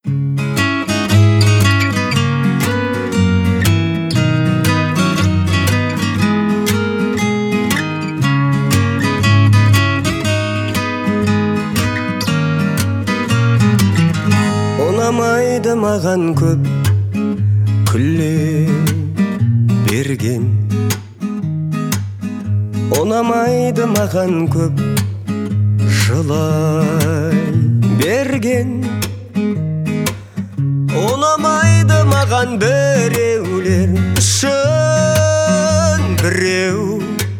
Ұнамайды маған көп күле берген, ұнамайды маған көп жылай берген, ұнамайды маған біреулер үшін біреу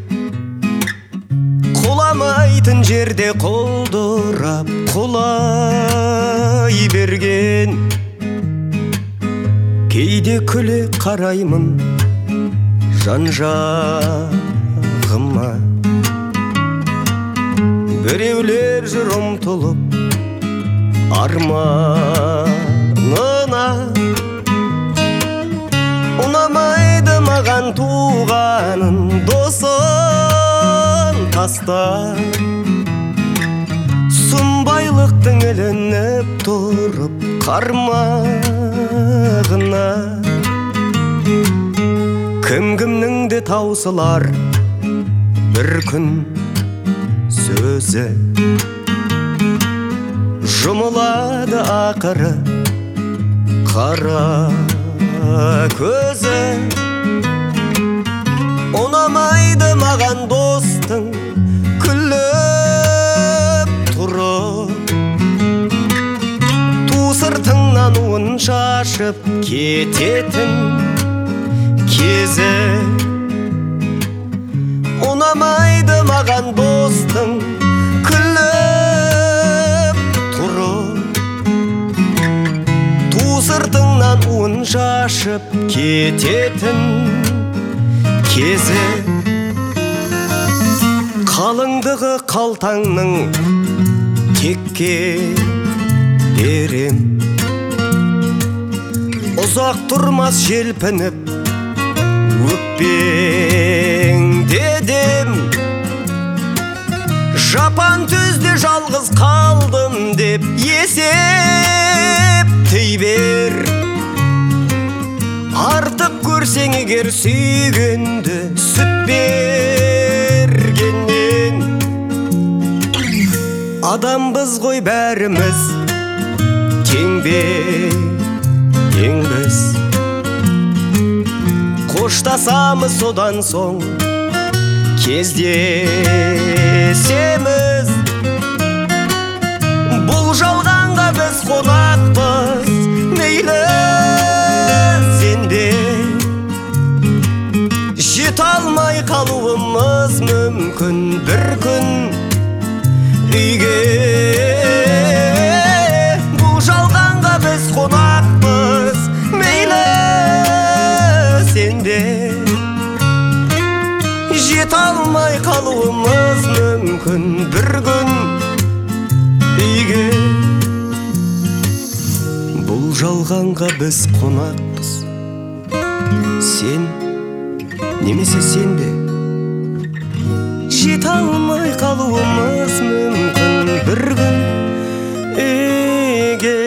құламайтын жерде құлдырап құлай берген. Кейде күле қараймын жан-жағыма, біреулер жүр ұмтылып арманына. Ұнамайды маған туғанын досын тастап, сұмбайлықтың ілініп тұрып қармағына. Кім-кімнің де таусылар бір күн сөзі, жұмылады ақыры қара көзі. Ұнамайды маған достың күліп тұрып, ту сыртыңнан уын шашып кететін кезі. Ұнамайды маған достың күліп тұрып, ту сыртыңнан уын шашып кететін кезі. Қалыңдығы қалтаңның текке берем, ұзақ тұрмас желпініп өкпең дедім. Жапан түзде жалғыз қалдым деп есептей бер. Артық көрсең егер сүйгенді сүт бергеннен. Адамбыз ғой бәріміз, тең бе теңбіз. Қоштасамыз содан соң кездесеміз. Бұл жалғанға біз қонақпыз, мейлі сенде. Жете алмай қалуымыз мүмкін бір күн үйге. Бұл жалғанға біз қонақпыз, мейлі сенде. Жете алмай қалуымыз мүмкін бір күн үйге. Бұл жалғанға біз қонақпыз, сен немесе сенде. Жете алмай қалуымыз мүмкін бір күн үйге.